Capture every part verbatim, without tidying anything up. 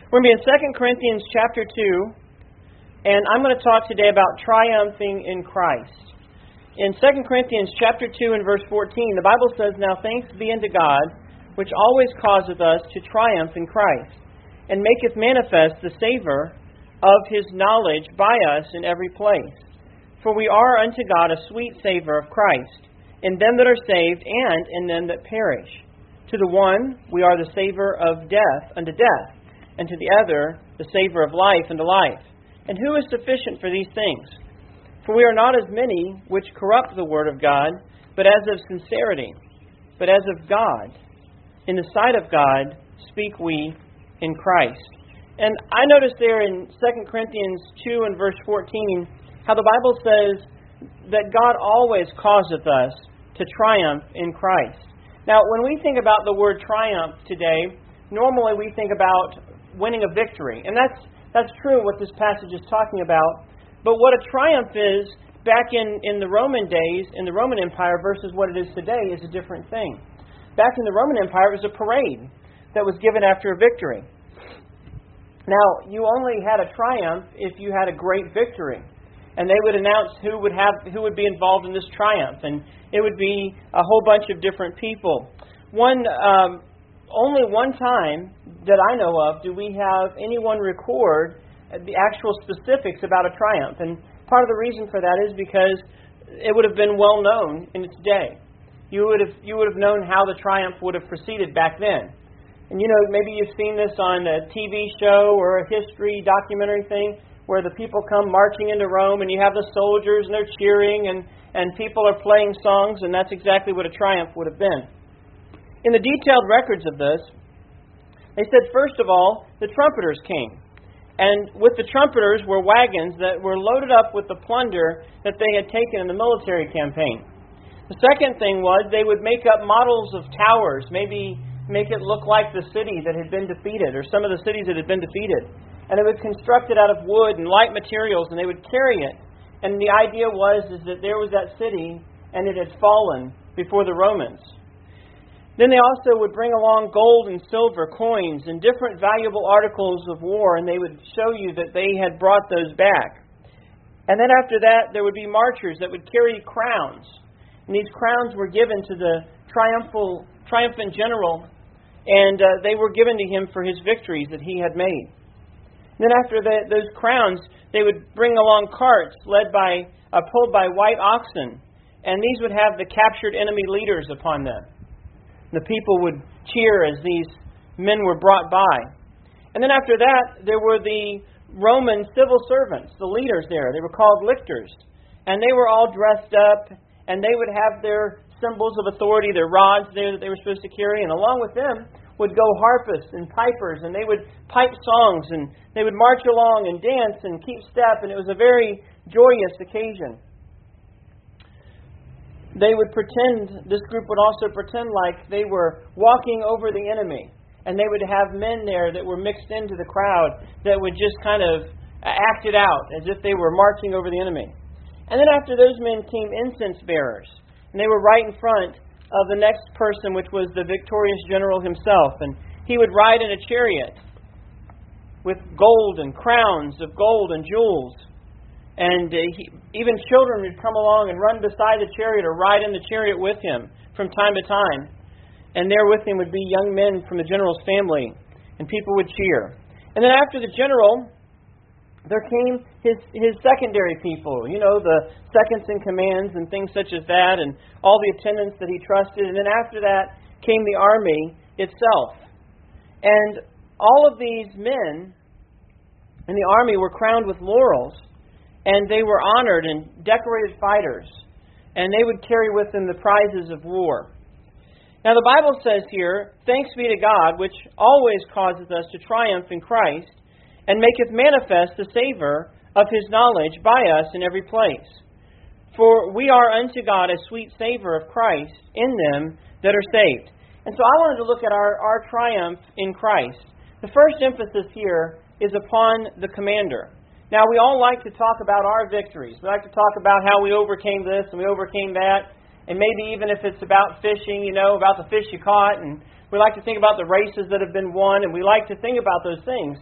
We're going to be in Second Corinthians chapter two, and I'm going to talk today about triumphing in Christ. In Second Corinthians chapter two and verse fourteen, the Bible says, "Now thanks be unto God, which always causeth us to triumph in Christ, and maketh manifest the savour of His knowledge by us in every place. For we are unto God a sweet savour of Christ, in them that are saved and in them that perish. To the one we are the savour of death unto death, and to the other the savour of life unto life. And who is sufficient for these things? For we are not as many which corrupt the word of God, but as of sincerity, but as of God. In the sight of God speak we in Christ." And I noticed there in Second Corinthians two and verse fourteen, how the Bible says that God always causeth us to triumph in Christ. Now, when we think about the word triumph today, normally we think about winning a victory. And that's that's true what this passage is talking about. But what a triumph is back in, in the Roman days, in the Roman Empire, versus what it is today is a different thing. Back in the Roman Empire, it was a parade that was given after a victory. Now, you only had a triumph if you had a great victory. And they would announce who would have who would be involved in this triumph. And it would be a whole bunch of different people. One um, only one time that I know of do we have anyone record the actual specifics about a triumph. And part of the reason for that is because it would have been well known in its day. You would have you would have known how the triumph would have proceeded back then. And you know, maybe you've seen this on a T V show or a history documentary thing, where the people come marching into Rome and you have the soldiers and they're cheering and, and people are playing songs, and that's exactly what a triumph would have been. In the detailed records of this, they said, first of all, the trumpeters came. And with the trumpeters were wagons that were loaded up with the plunder that they had taken in the military campaign. The second thing was they would make up models of towers, maybe make it look like the city that had been defeated or some of the cities that had been defeated. And they would construct it out of wood and light materials, and they would carry it. And the idea was is that there was that city, and it had fallen before the Romans. Then they also would bring along gold and silver, coins, and different valuable articles of war, and they would show you that they had brought those back. And then after that, there would be marchers that would carry crowns. And these crowns were given to the triumphal, triumphant general, and uh, they were given to him for his victories that he had made. Then after the, those crowns, they would bring along carts led by, uh, pulled by white oxen. And these would have the captured enemy leaders upon them. The people would cheer as these men were brought by. And then after that, there were the Roman civil servants, the leaders there. They were called lictors. And they were all dressed up, and they would have their symbols of authority, their rods there that they were supposed to carry. And along with them would go harpists and pipers, and they would pipe songs, and they would march along and dance and keep step, and it was a very joyous occasion. They would pretend, this group would also pretend like they were walking over the enemy, and they would have men there that were mixed into the crowd that would just kind of act it out as if they were marching over the enemy. And then after those men came incense bearers, and they were right in front of the next person, which was the victorious general himself. And he would ride in a chariot with gold and crowns of gold and jewels. And uh, he, even children would come along and run beside the chariot or ride in the chariot with him from time to time. And there with him would be young men from the general's family, and people would cheer. And then after the general, there came his his secondary people, you know, the seconds in commands and things such as that, and all the attendants that he trusted. And then after that came the army itself. And all of these men in the army were crowned with laurels, and they were honored and decorated fighters, and they would carry with them the prizes of war. Now the Bible says here, "Thanks be to God, which always causes us to triumph in Christ, and maketh manifest the savour of His knowledge by us in every place. For we are unto God a sweet savour of Christ in them that are saved." And so I wanted to look at our, our triumph in Christ. The first emphasis here is upon the commander. Now, we all like to talk about our victories. We like to talk about how we overcame this and we overcame that. And maybe even if it's about fishing, you know, about the fish you caught. And we like to think about the races that have been won. And we like to think about those things.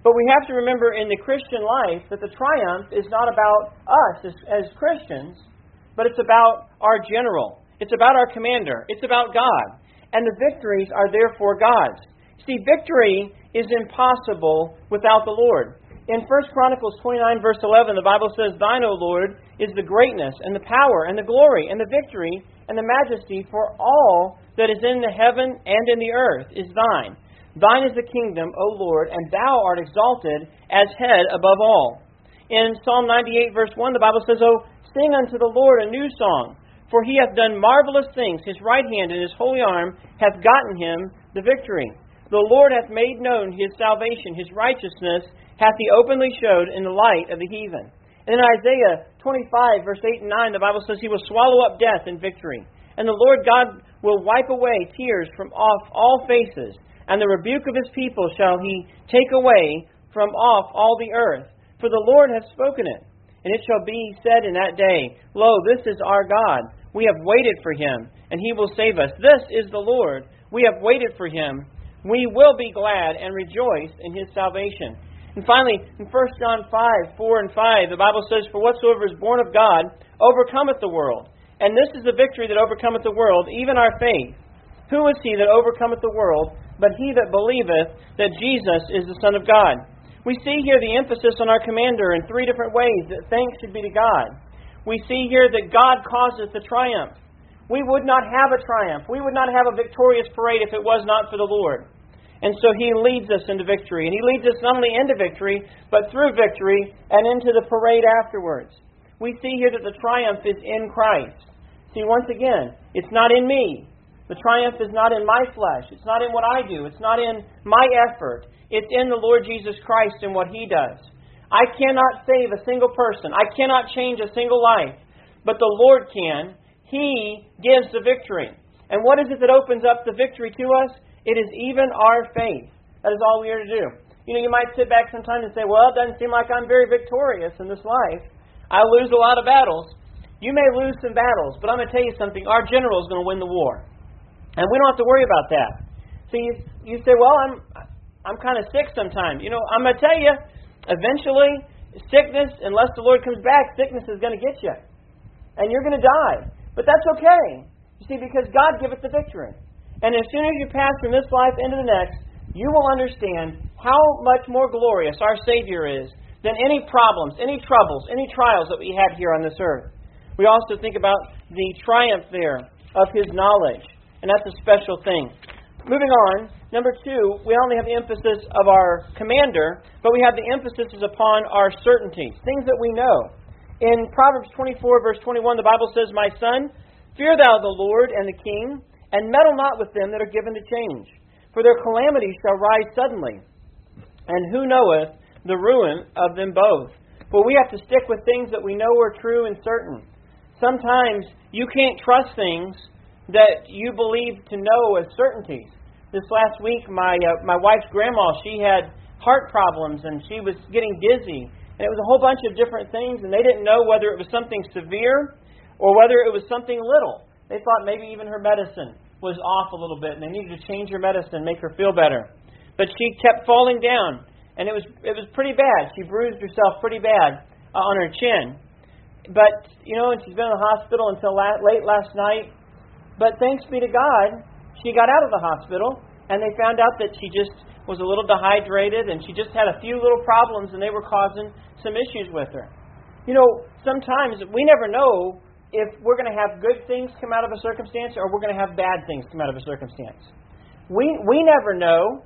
But we have to remember in the Christian life that the triumph is not about us as, as Christians, but it's about our general. It's about our commander. It's about God. And the victories are therefore God's. See, victory is impossible without the Lord. In First Chronicles twenty-nine, verse eleven, the Bible says, Thine, O Lord, is the greatness and the power and the glory and the victory and the majesty, for all that is in the heaven and in the earth is Thine. Thine is the kingdom, O Lord, and Thou art exalted as head above all. In Psalm ninety-eight, verse one, the Bible says, O sing unto the Lord a new song, for He hath done marvelous things. His right hand and His holy arm hath gotten Him the victory. The Lord hath made known His salvation. His righteousness hath He openly showed in the light of the heathen. And in Isaiah twenty-five, verse eight and nine, the Bible says He will swallow up death in victory. And the Lord God will wipe away tears from off all faces, and the rebuke of His people shall He take away from off all the earth. For the Lord hath spoken it. And it shall be said in that day, Lo, this is our God. We have waited for Him, and He will save us. This is the Lord. We have waited for Him. We will be glad and rejoice in His salvation. And finally, in First John five, four and five, the Bible says, For whatsoever is born of God overcometh the world. And this is the victory that overcometh the world, even our faith. Who is he that overcometh the world, but he that believeth that Jesus is the Son of God? We see here the emphasis on our commander in three different ways, that thanks should be to God. We see here that God causes the triumph. We would not have a triumph. We would not have a victorious parade if it was not for the Lord. And so He leads us into victory. And He leads us not only into victory, but through victory and into the parade afterwards. We see here that the triumph is in Christ. See, once again, it's not in me. The triumph is not in my flesh. It's not in what I do. It's not in my effort. It's in the Lord Jesus Christ and what He does. I cannot save a single person. I cannot change a single life. But the Lord can. He gives the victory. And what is it that opens up the victory to us? It is even our faith. That is all we are to do. You know, you might sit back sometimes and say, well, it doesn't seem like I'm very victorious in this life. I lose a lot of battles. You may lose some battles, but I'm going to tell you something. Our general is going to win the war. And we don't have to worry about that. See, you, you say, well, I'm I'm kind of sick sometimes. You know, I'm going to tell you, eventually, sickness, unless the Lord comes back, sickness is going to get you. And you're going to die. But that's okay. You see, because God giveth the victory. And as soon as you pass from this life into the next, you will understand how much more glorious our Savior is than any problems, any troubles, any trials that we had here on this earth. We also think about the triumph there of His knowledge. And that's a special thing. Moving on, number two, we only have the emphasis of our commander, but we have the emphasis upon our certainties, things that we know. In Proverbs twenty-four, verse twenty-one, the Bible says, My son, fear thou the Lord and the king, and meddle not with them that are given to change. For their calamity shall rise suddenly, and who knoweth the ruin of them both? For we have to stick with things that we know are true and certain. Sometimes you can't trust things that you believe to know as certainties. This last week, my uh, my wife's grandma, she had heart problems, and she was getting dizzy. And it was a whole bunch of different things, and they didn't know whether it was something severe or whether it was something little. They thought maybe even her medicine was off a little bit, and they needed to change her medicine, make her feel better. But she kept falling down, and it was it was pretty bad. She bruised herself pretty bad uh, on her chin. But, you know, and she's been in the hospital until la- late last night. But thanks be to God, she got out of the hospital, and they found out that she just was a little dehydrated, and she just had a few little problems, and they were causing some issues with her. You know, sometimes we never know if we're going to have good things come out of a circumstance or we're going to have bad things come out of a circumstance. We we never know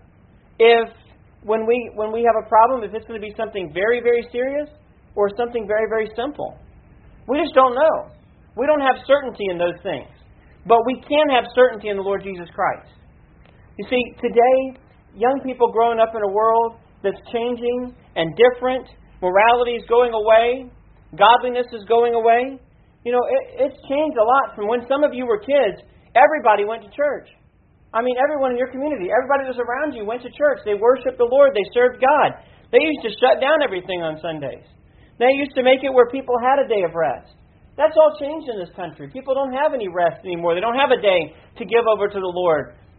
if when we when we have a problem, if it's going to be something very, very serious or something very, very simple. We just don't know. We don't have certainty in those things. But we can have certainty in the Lord Jesus Christ. You see, today, young people growing up in a world that's changing and different, morality is going away, godliness is going away. You know, it, it's changed a lot from when some of you were kids. Everybody went to church. I mean, everyone in your community, everybody that was around you went to church. They worshiped the Lord. They served God. They used to shut down everything on Sundays. They used to make it where people had a day of rest. That's all changed in this country. People don't have any rest anymore. They don't have a day to give over to the Lord.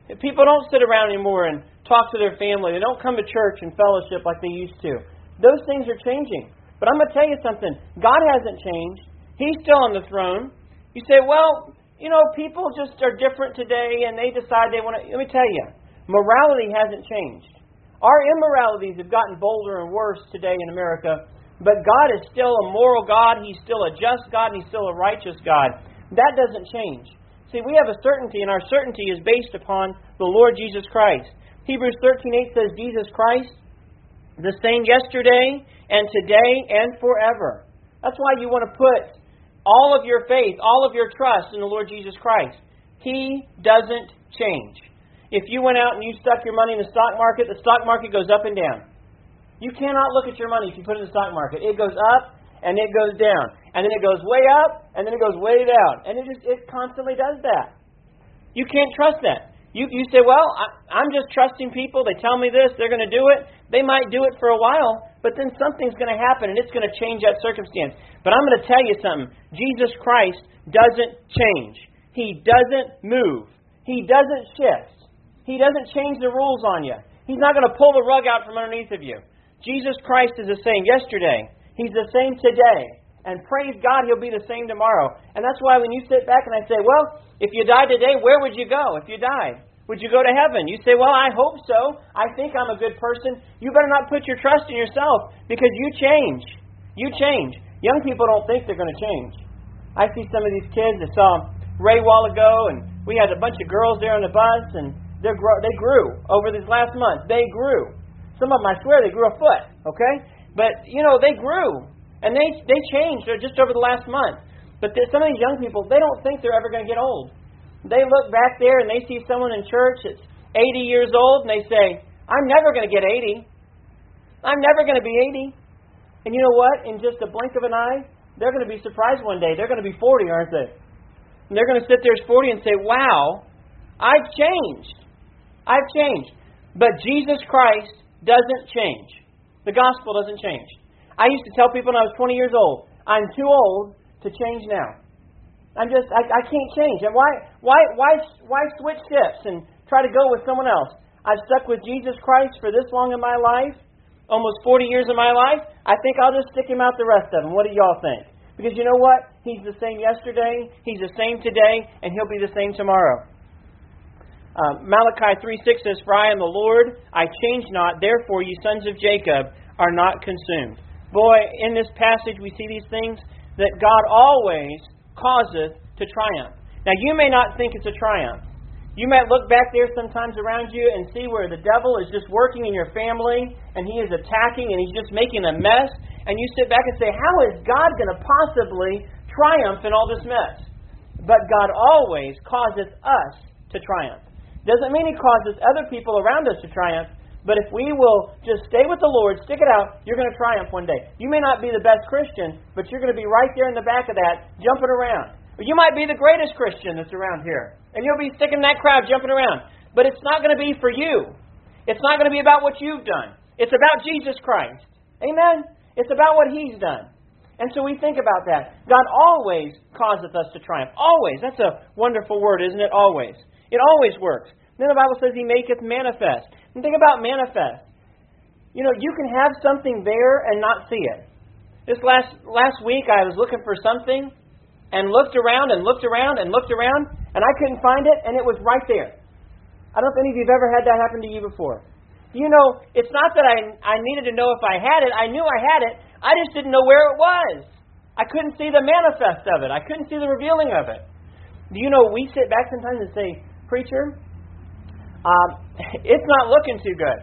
People don't sit around anymore and talk to their family. They don't come to church and fellowship like they used to. Those things are changing. But I'm going to tell you something. God hasn't changed. He's still on the throne. You say, well, you know, people just are different today and they decide they want to... Let me tell you, morality hasn't changed. Our immoralities have gotten bolder and worse today in America, but God is still a moral God. He's still a just God, and He's still a righteous God. That doesn't change. See, we have a certainty, and our certainty is based upon the Lord Jesus Christ. Hebrews thirteen eight says, Jesus Christ, the same yesterday and today and forever. That's why you want to put all of your faith, all of your trust in the Lord Jesus Christ. He doesn't change. If you went out and you stuck your money in the stock market, the stock market goes up and down. You cannot look at your money if you put it in the stock market. It goes up and it goes down. And then it goes way up, and then it goes way down. And it just it constantly does that. You can't trust that. You you say, well, I, I'm just trusting people. They tell me this. They're going to do it. They might do it for a while, but then something's going to happen, and it's going to change that circumstance. But I'm going to tell you something. Jesus Christ doesn't change. He doesn't move. He doesn't shift. He doesn't change the rules on you. He's not going to pull the rug out from underneath of you. Jesus Christ is the same yesterday. He's the same today. And praise God, He'll be the same tomorrow. And that's why when you sit back and I say, well, if you died today, where would you go if you died? Would you go to heaven? You say, well, I hope so. I think I'm a good person. You better not put your trust in yourself because you change. You change. Young people don't think they're going to change. I see some of these kids. I saw Ray a while ago, and we had a bunch of girls there on the bus, and they they grew over this last month. They grew. Some of them, I swear, they grew a foot, okay? But, you know, they grew. And they they changed just over the last month. But some of these young people, they don't think they're ever going to get old. They look back there and they see someone in church that's eighty years old and they say, I'm never going to get eighty. I'm never going to be eighty. And you know what? In just a blink of an eye, they're going to be surprised one day. They're going to be forty, aren't they? And they're going to sit there as forty and say, wow, I've changed. I've changed. But Jesus Christ doesn't change. The gospel doesn't change. I used to tell people when I was twenty years old, I'm too old to change now. I'm just, I, I can't change. And why, why, why, why switch shifts and try to go with someone else? I've stuck with Jesus Christ for this long in my life, almost forty years of my life. I think I'll just stick Him out the rest of them. What do y'all think? Because you know what? He's the same yesterday, He's the same today, and He'll be the same tomorrow. Uh, Malachi three six says, for I am the Lord, I change not, therefore you sons of Jacob are not consumed. Boy, in this passage we see these things that God always causeth to triumph. Now you may not think it's a triumph. You might look back there sometimes around you and see where the devil is just working in your family and he is attacking and he's just making a mess. And you sit back and say, how is God going to possibly triumph in all this mess? But God always causeth us to triumph. Doesn't mean He causes other people around us to triumph. But if we will just stay with the Lord, stick it out, you're going to triumph one day. You may not be the best Christian, but you're going to be right there in the back of that, jumping around. Or you might be the greatest Christian that's around here, and you'll be sticking in that crowd, jumping around. But it's not going to be for you. It's not going to be about what you've done. It's about Jesus Christ. Amen? It's about what He's done. And so we think about that. God always causeth us to triumph. Always. That's a wonderful word, isn't it? Always. It always works. Then the Bible says He maketh manifest. And think about manifest. You know, you can have something there and not see it. This last last week I was looking for something and looked around and looked around and looked around and I couldn't find it and it was right there. I don't know if any of you have ever had that happen to you before. You know, it's not that I, I needed to know if I had it. I knew I had it. I just didn't know where it was. I couldn't see the manifest of it. I couldn't see the revealing of it. Do you know, we sit back sometimes and say, preacher, Um, it's not looking too good.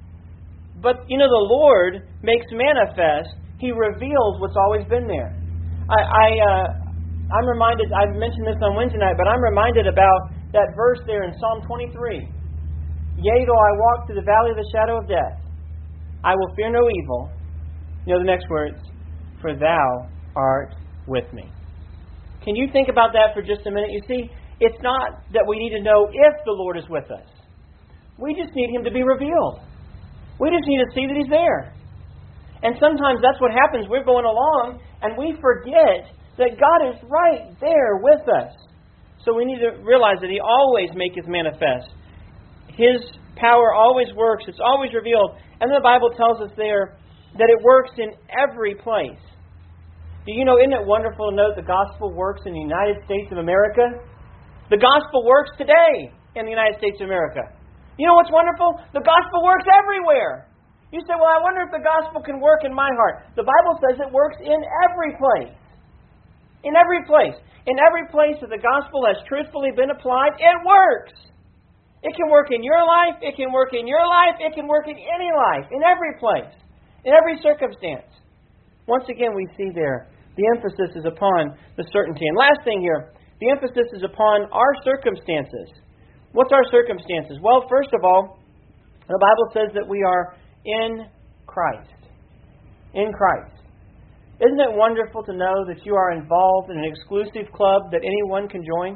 But, you know, the Lord makes manifest. He reveals what's always been there. I, I, uh, I'm reminded, I've mentioned this on Wednesday night, but I'm reminded about that verse there in Psalm twenty-three. Yea, though I walk through the valley of the shadow of death, I will fear no evil. You know the next words, for Thou art with me. Can you think about that for just a minute? You see, it's not that we need to know if the Lord is with us. We just need Him to be revealed. We just need to see that He's there. And sometimes that's what happens. We're going along and we forget that God is right there with us. So we need to realize that He always maketh manifest. His power always works. It's always revealed. And the Bible tells us there that it works in every place. Do you know, isn't it wonderful to know that the gospel works in the United States of America? The gospel works today in the United States of America. You know what's wonderful? The gospel works everywhere. You say, well, I wonder if the gospel can work in my heart. The Bible says it works in every place. In every place. In every place that the gospel has truthfully been applied, it works. It can work in your life. It can work in your life. It can work in any life. In every place. In every circumstance. Once again, we see there the emphasis is upon the certainty. And last thing here, the emphasis is upon our circumstances. What's our circumstances? Well, first of all, the Bible says that we are in Christ. In Christ. Isn't it wonderful to know that you are involved in an exclusive club that anyone can join?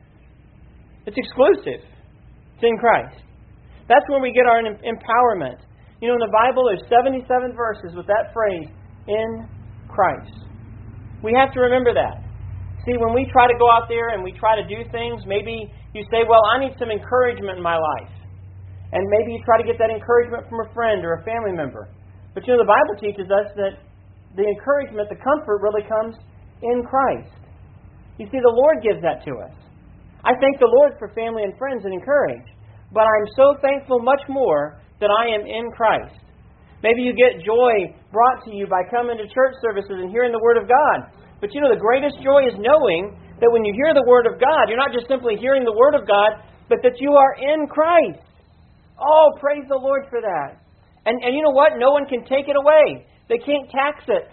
It's exclusive. It's in Christ. That's where we get our empowerment. You know, in the Bible, there's seventy-seven verses with that phrase, in Christ. We have to remember that. See, when we try to go out there and we try to do things, maybe you say, well, I need some encouragement in my life. And maybe you try to get that encouragement from a friend or a family member. But you know, the Bible teaches us that the encouragement, the comfort really comes in Christ. You see, the Lord gives that to us. I thank the Lord for family and friends and encourage. But I'm so thankful much more that I am in Christ. Maybe you get joy brought to you by coming to church services and hearing the Word of God. But you know, the greatest joy is knowing that when you hear the Word of God, you're not just simply hearing the Word of God, but that you are in Christ. Oh, praise the Lord for that. And, and you know what? No one can take it away. They can't tax it.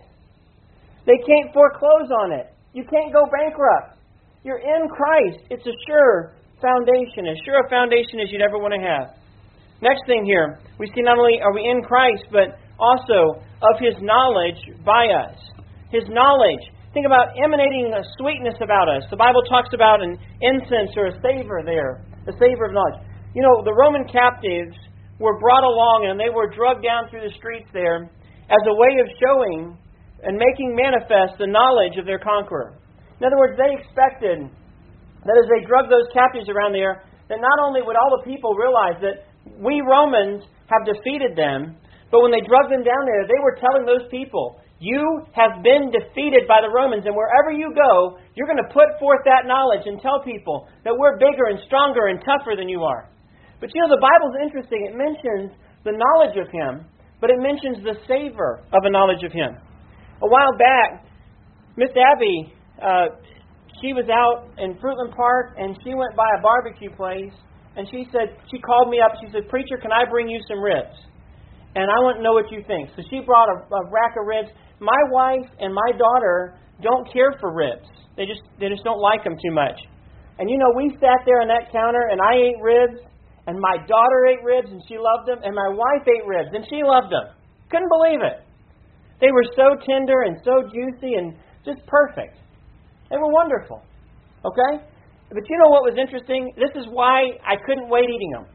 They can't foreclose on it. You can't go bankrupt. You're in Christ. It's a sure foundation, as sure a foundation as you'd ever want to have. Next thing here, we see not only are we in Christ, but also of His knowledge by us. His knowledge. Think about emanating a sweetness about us. The Bible talks about an incense or a savor there, a savor of knowledge. You know, the Roman captives were brought along and they were drugged down through the streets there as a way of showing and making manifest the knowledge of their conqueror. In other words, they expected that as they drugged those captives around there, that not only would all the people realize that we Romans have defeated them, but when they drugged them down there, they were telling those people, you have been defeated by the Romans, and wherever you go, you're going to put forth that knowledge and tell people that we're bigger and stronger and tougher than you are. But you know, the Bible's interesting. It mentions the knowledge of Him, but it mentions the savor of a knowledge of Him. A while back, Miss Abby, uh, she was out in Fruitland Park, and she went by a barbecue place, and she said, she called me up, she said, "Preacher, can I bring you some ribs? And I want to know what you think." So she brought a, a rack of ribs. My wife and my daughter don't care for ribs. They just they just don't like them too much. And you know, we sat there on that counter, and I ate ribs, and my daughter ate ribs, and she loved them, and my wife ate ribs, and she loved them. Couldn't believe it. They were so tender and so juicy and just perfect. They were wonderful. Okay? But you know what was interesting? This is why I couldn't wait eating them.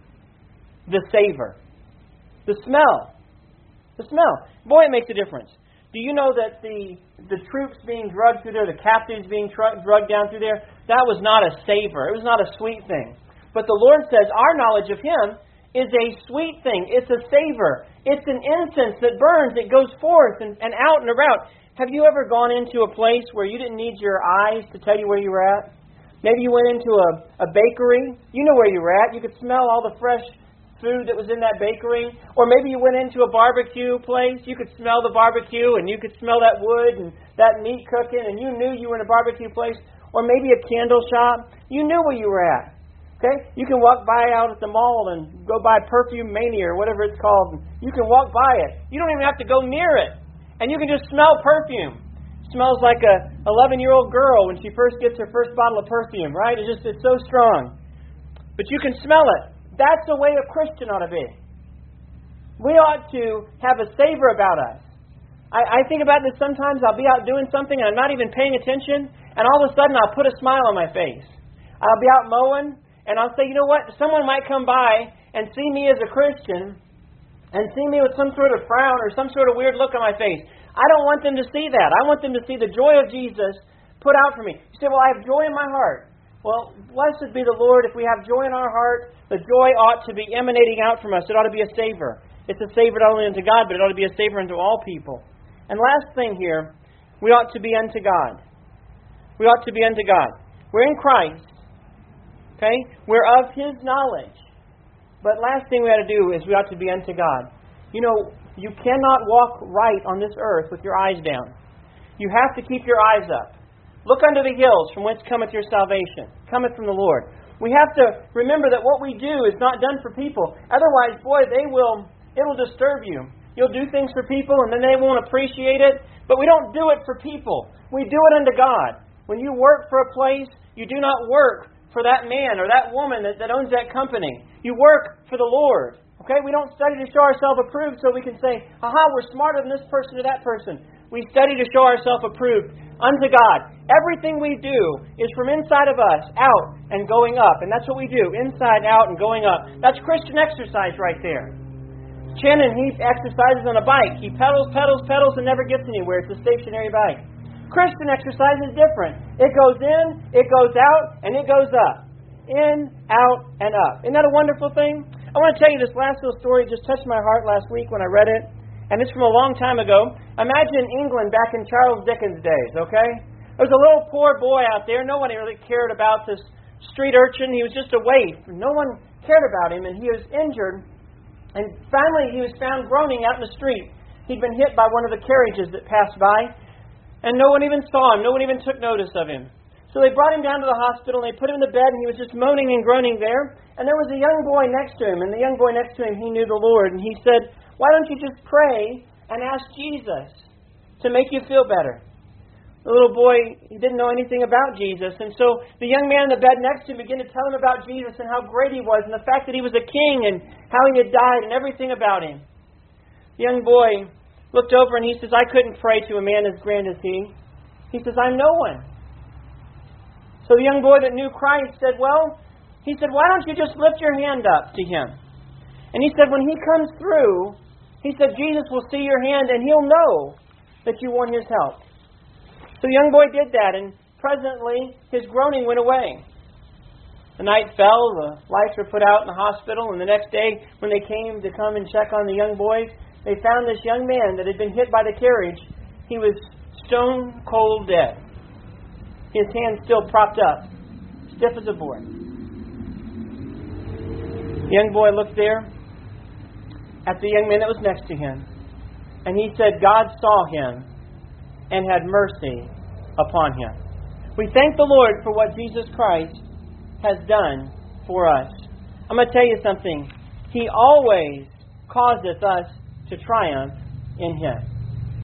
The savor. The smell. The smell. Boy, it makes a difference. Do you know that the the troops being drugged through there, the captives being tr- drugged down through there, that was not a savor. It was not a sweet thing. But the Lord says our knowledge of Him is a sweet thing. It's a savor. It's an incense that burns. It goes forth and, and out and around. Have you ever gone into a place where you didn't need your eyes to tell you where you were at? Maybe you went into a, a bakery. You know where you were at. You could smell all the fresh food that was in that bakery. Or maybe you went into a barbecue place. You could smell the barbecue and you could smell that wood and that meat cooking, and you knew you were in a barbecue place. Or maybe a candle shop. You knew where you were at. Okay? You can walk by out at the mall and go by Perfume Mania or whatever it's called. You can walk by it. You don't even have to go near it. And you can just smell perfume. It smells like a eleven-year-old girl when she first gets her first bottle of perfume, right? It's just it's so strong. But you can smell it. That's the way a Christian ought to be. We ought to have a savor about us. I, I think about this sometimes. I'll be out doing something and I'm not even paying attention, and all of a sudden I'll put a smile on my face. I'll be out mowing, and I'll say, you know what? Someone might come by and see me as a Christian and see me with some sort of frown or some sort of weird look on my face. I don't want them to see that. I want them to see the joy of Jesus put out for me. You say, well, I have joy in my heart. Well, blessed be the Lord. If we have joy in our heart, the joy ought to be emanating out from us. It ought to be a savor. It's a savor not only unto God, but it ought to be a savor unto all people. And last thing here, we ought to be unto God. We ought to be unto God. We're in Christ. Okay? We're of His knowledge. But last thing we ought to do is we ought to be unto God. You know, you cannot walk right on this earth with your eyes down. You have to keep your eyes up. Look unto the hills from whence cometh your salvation. Cometh from the Lord. We have to remember that what we do is not done for people. Otherwise, boy, they will, it'll disturb you. You'll do things for people and then they won't appreciate it. But we don't do it for people. We do it unto God. When you work for a place, you do not work for that man or that woman that, that owns that company. You work for the Lord. Okay? We don't study to show ourselves approved so we can say, aha, we're smarter than this person or that person. We study to show ourselves approved unto God. Everything we do is from inside of us, out and going up. And that's what we do, inside, out, and going up. That's Christian exercise right there. Shannon, he exercises on a bike. He pedals, pedals, pedals, and never gets anywhere. It's a stationary bike. Christian exercise is different. It goes in, it goes out, and it goes up. In, out, and up. Isn't that a wonderful thing? I want to tell you this last little story. It just touched my heart last week when I read it. And it's from a long time ago. Imagine England back in Charles Dickens' days, okay? There was a little poor boy out there. No one really cared about this street urchin. He was just a waif. No one cared about him, and he was injured. And finally, he was found groaning out in the street. He'd been hit by one of the carriages that passed by, and no one even saw him. No one even took notice of him. So they brought him down to the hospital, and they put him in the bed, and he was just moaning and groaning there. And there was a young boy next to him, and the young boy next to him, he knew the Lord. And he said, why don't you just pray and ask Jesus to make you feel better? The little boy, he didn't know anything about Jesus. And so the young man in the bed next to him began to tell him about Jesus and how great he was and the fact that he was a king and how he had died and everything about him. The young boy looked over and he says, I couldn't pray to a man as grand as he. He says, I'm no one. So the young boy that knew Christ said, well, he said, why don't you just lift your hand up to him? And he said, when he comes through, he said, Jesus will see your hand and he'll know that you want his help. So the young boy did that, and presently his groaning went away. The night fell, the lights were put out in the hospital, and the next day when they came to come and check on the young boys, they found this young man that had been hit by the carriage. He was stone cold dead. His hand still propped up, stiff as a board. The young boy looked there at the young man that was next to him, and he said, God saw him and had mercy upon him. We thank the Lord for what Jesus Christ has done for us. I'm going to tell you something. He always causeth us to triumph in Him.